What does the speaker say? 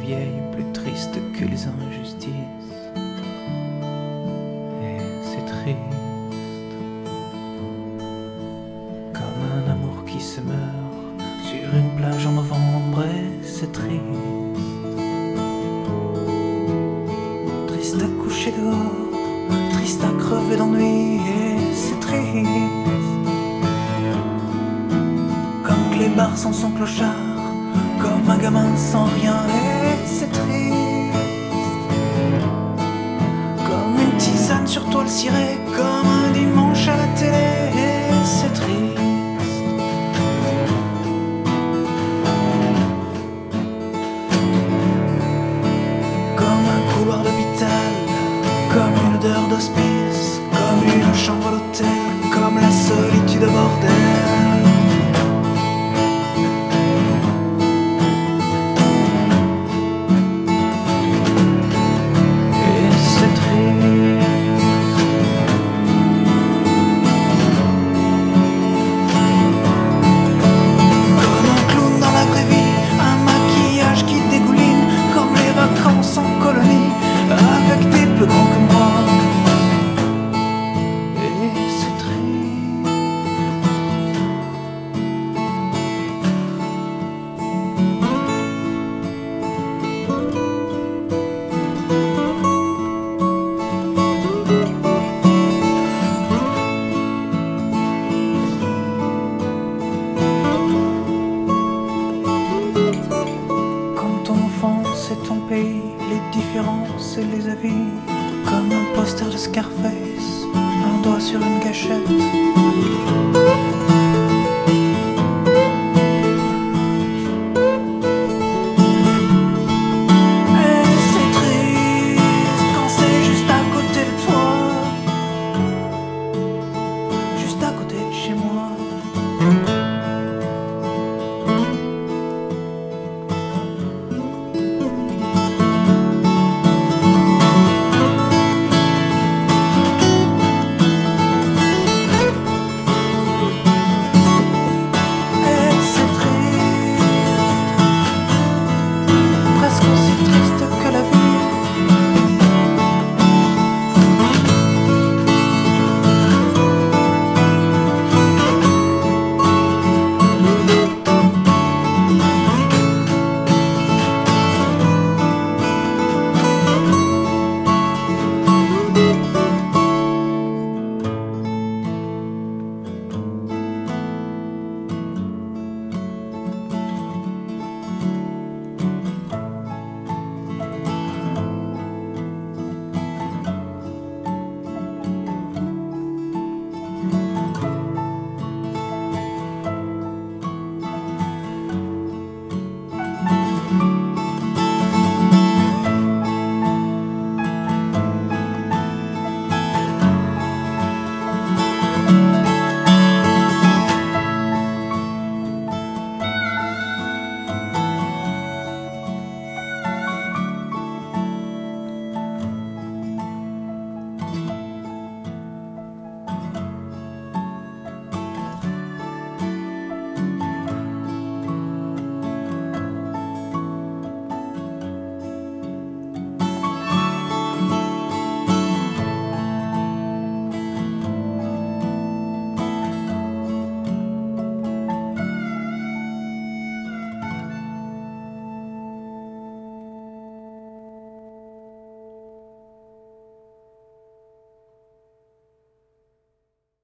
vieille, plus triste que les injustices. Et c'est triste, comme un amour qui se meurt sur une plage en novembre. Et c'est triste, triste à coucher dehors, triste à crever d'ennui. Et c'est triste, comme Clébard sans son clochard, comme un gamin sans rien. Et c'est triste, comme une tisane sur toile cirée, comme un dimanche à la télé. Et c'est triste, comme un couloir d'hôpital, comme une odeur d'hospice, comme une chambre d'hôtel, comme la solitude au bordel. C'est ton pays, les différences et les avis, comme un poster de Scarface, un doigt sur une gâchette.